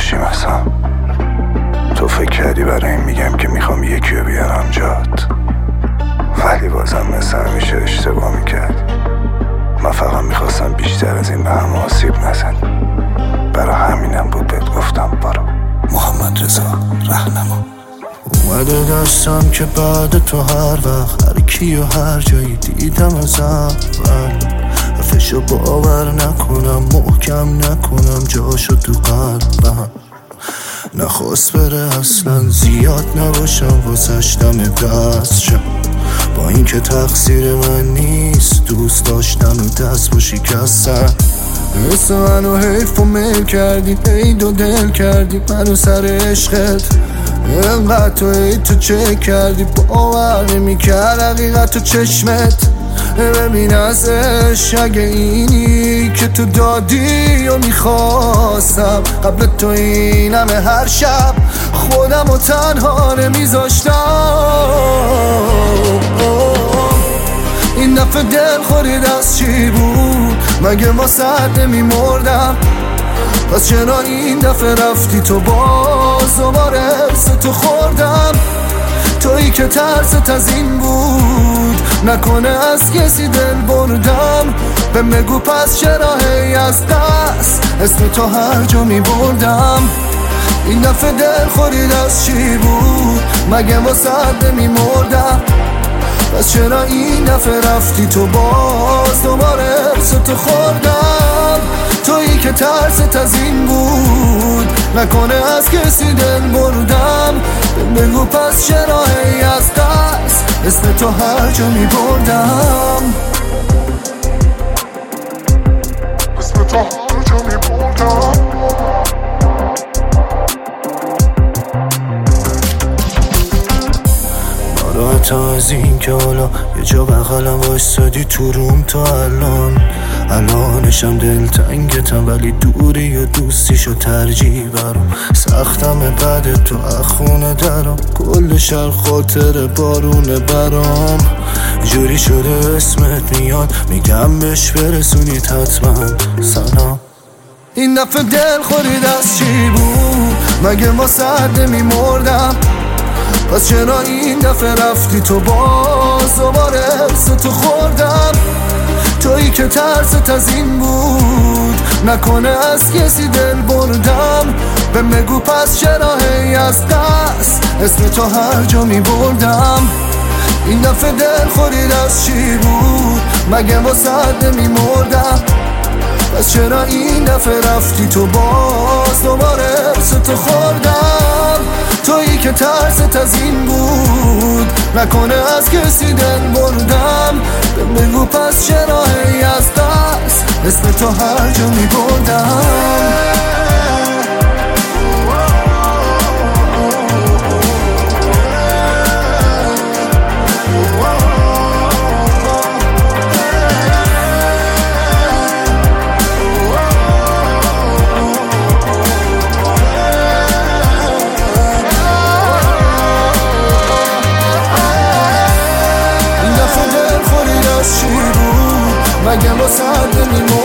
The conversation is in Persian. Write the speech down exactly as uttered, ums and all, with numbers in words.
باشیم اصلا. تو فکر کردی برای این میگم که میخوام یکی رو بیارم جات، ولی بازم مثل همیشه اشتباه میکردی. من فقط میخواستم بیشتر از این به هم آسیب نزنی، برای همینم بود بهت گفتم برو. محمد رضا رهنما. اومده دستم که بعد تو هر وقت هر کی و هر جایی دیدم از اول حرفشو باور نکنم، محکم نکنم جاشو تو قلبم. نخواست بره اصلا زیاد نباشم واسش دم دست شم، با این که تقصیر من نیست دوست داشتن و دست با شکستن. مثل منو حیف و میل کردی، عید و دل کردی منو سر عشقت. انقدر تو عید تو چه کردی، باور نمی‌کرد حقیقت تو چشمت. ببین ازش اگه اینی که تو دادی و میخواستم، قبل تو این همه هر شب خودم و تنها نمیذاشتم. این دفعه دل خورید از چی بود، مگه واسه نمیمردم؟ پس چرا این دفعه رفتی تو باز دوباره ارس تو خوردم؟ تویی که ترست از این بود نکنه از کسی دل بردم. به مگو پس چرا هی از دست اسم تو هر جا می بردم؟ این دفعه دل خورید از چی بود، مگه واسه نمی مردم؟ پس چرا این دفعه رفتی تو باز دوباره ارس تو خوردم؟ تویی که ترست از این بود نکنه از کسی دل بردم. بگو پس چرا هی از دست اسم تو هر جا می بردم؟ اسم تو هر جا می بردم. ناراحت از این که حالا یه جا بغلم وایستادی تو روم تا الان. الانشم دلتنگتم ولی دوری و دوستیشو ترجیح برام. سختم بعد تو اخونه درام، کل شهر خاطر بارونه برام. جوری شده اسمت میاد میگم بهش برسونید حتما سلام. این دفعه دل خورید از چی بود، مگه واسه نمیمردم؟ پس چرا این دفعه رفتی تو باز دوباره ارس تو خوردم؟ تویی که ترست از این بود نکنه از کسی دل بردم. به مگو پس چرا هی از دست اسم تو هر جا می بردم؟ این دفعه دل خورید از چی بود، مگه واسه نمی مردم؟ پس چرا این دفعه رفتی تو باز دوباره ارس تو خوردم؟ تویی که ترست از این بود نکنه از کسی دل بردم. بگو پس چرا هی از دست اسم تو هر جا می بردم؟ مگه واسه نمیمردم؟